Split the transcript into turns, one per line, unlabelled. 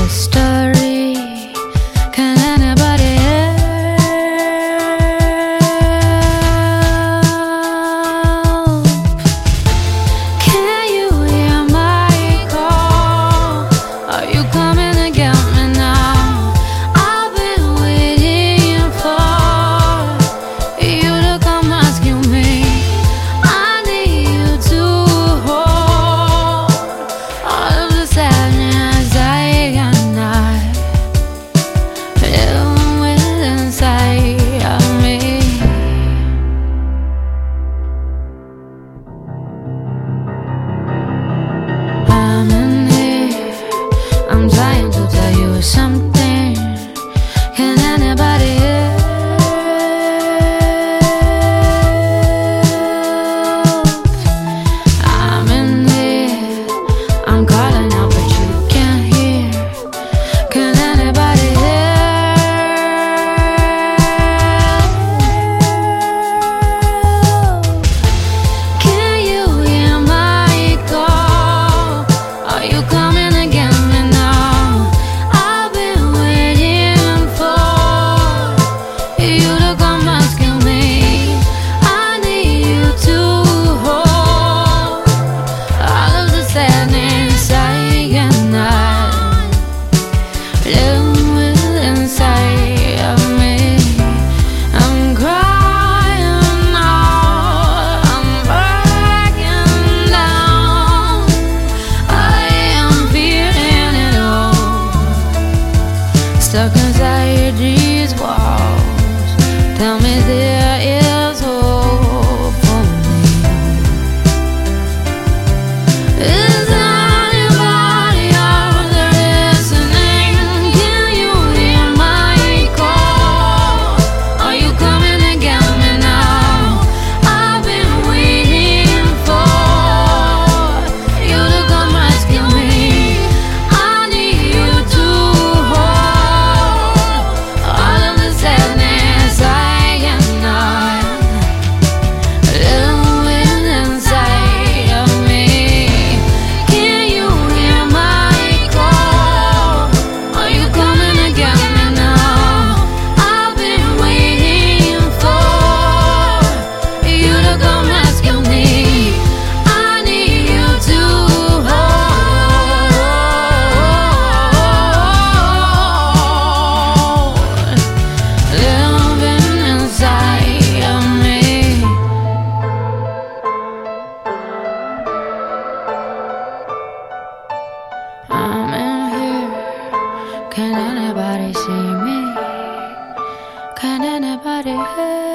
history. Can anybody help? Can you hear my call? Are you coming to get me now? I've been waiting for you to come rescue me. I need you to hold all of the sadness I cannot live with inside of me. I'm in here, I'm trying to tell you something. Can anybody help? I'm in here, I'm calling out but you can't hear. Can anybody help? Can you hear my call? Are you coming to get me now? I've been waiting for you to come rescue me. I need you to hold all of the sadness I cannot live with inside of me. I'm crying out, I'm breaking down. I am feeling it all, stuck inside these walls. Tell me there is hope for me. Is anybody out there listening? Can you hear my call? Are you coming to get me now? I've been waiting for you to come rescue me. I need you to hold all of the sadness I cannot live with inside of me. Can you hear my call? Are you coming to get me now? I've been waiting for you to come rescue me. I need you to hold living inside of me. I'm in here. Can anybody see me? Can anybody help?